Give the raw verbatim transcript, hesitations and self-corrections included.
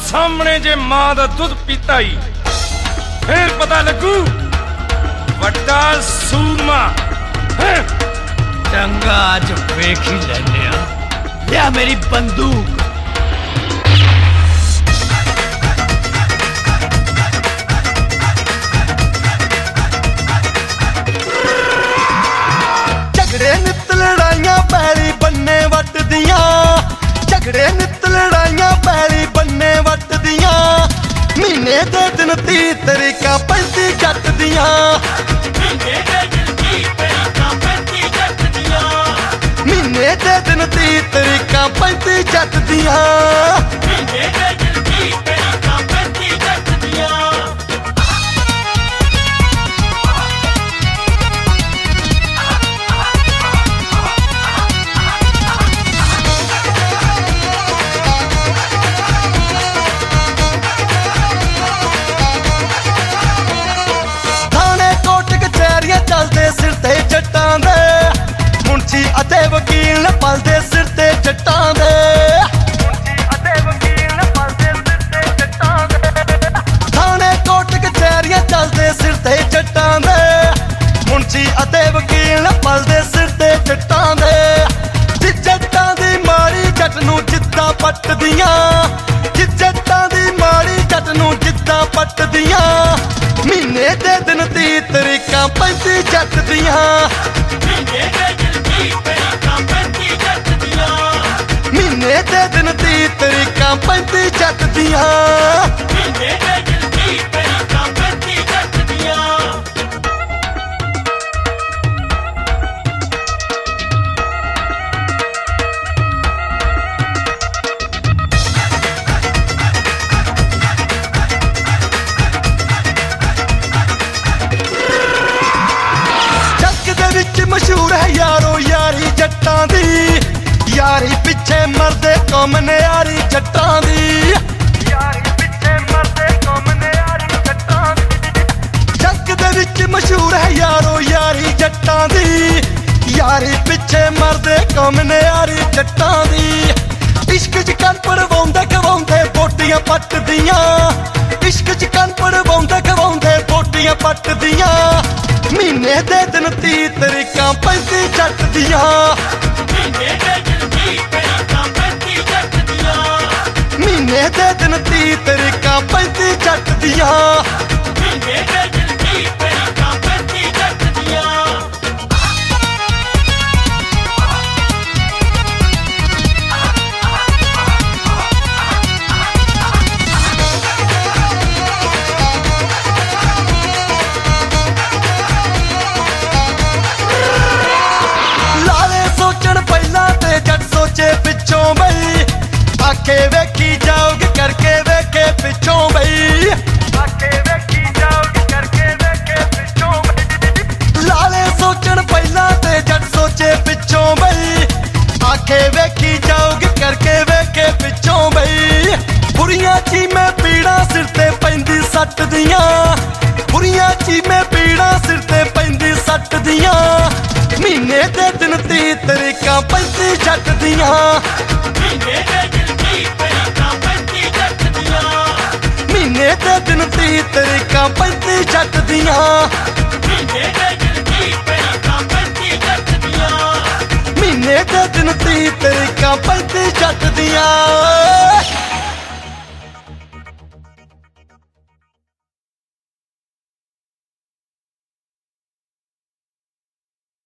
सामने जे मां दा दुध पीता ही फिर पता लगू वड्डा सूरमा। चंगा अज वेख ही लेने लिया मेरी बंदूक। झगड़े नित लड़ाइयां पैली बन्ने वट दियां, झगड़े नित लड़ाइयां पैली बन्ने वट दियां। महीने दे दिन ती तरीका पैंती जट दियां, महीने दे दिन ती तरीका पैंती जट दियां। चलते सिर ते जट्टां दे मुंशी अते वकील पलदे सिर ते जट्टां दे, थाने कोर्ट कचहरियां चलते सिर ते जट्टां दे मुंशी अते वकील पलदे सिर ते जट्टां दे। जिस जट्टां दी माड़ी जट नूं जिद्दां पट दियां, जिस जट्टां दी माड़ी जट नूं जिद्दां पट दियां। महीने दे दिन ती तरीका पैंती जट दियां, महीने दे दिन ती तरीका पैंती जट दियां। मशहूर है यारो यारी जट्टां दी, यारी पिछे मरदे कौम नयारी जट्टां दी, यारी पिछे मरदे कौम नयारी जट्टां दी। जग दे विच मशहूर है यारो यारी जट्टां दी, यारी पिछे मरदे कौम नयारी जट्टां दी। इश्क च कन पड़वाउंदे खवाउंदे बोटियां पट दियां, इश्क च कन पड़वाउंदे खवाउंदे बोटियां पट दियां। महीने दे दिन ती तरीका पैंती जट दियां, महीने दे दिन ती तरीका पैंती जट दियां। पिछों बई आखे वेखी जाओगे करके वेखे पिछों बई, आखे वेखी जाओगे करके वेखे पिछों बई। लाले सोचन पहला ते जट सोचे पिछों बई, आखे वेखी जाओगे करके वेखे पिछों बई। बुरियां चीमें पीड़ा सिर ते पैंदी सट दियां, बुरियां चीमें पीड़ा सिर ते पैंदी सट दियां। महीने दे दिन ती तरीका पैंती जट दियां, महीने दे दिन ती तरीका पैंती जट दियां। महीने दे दिन ती तरीका पैंती जट दियां, महीने दे दिन ती तरीका पैंती जट दियां।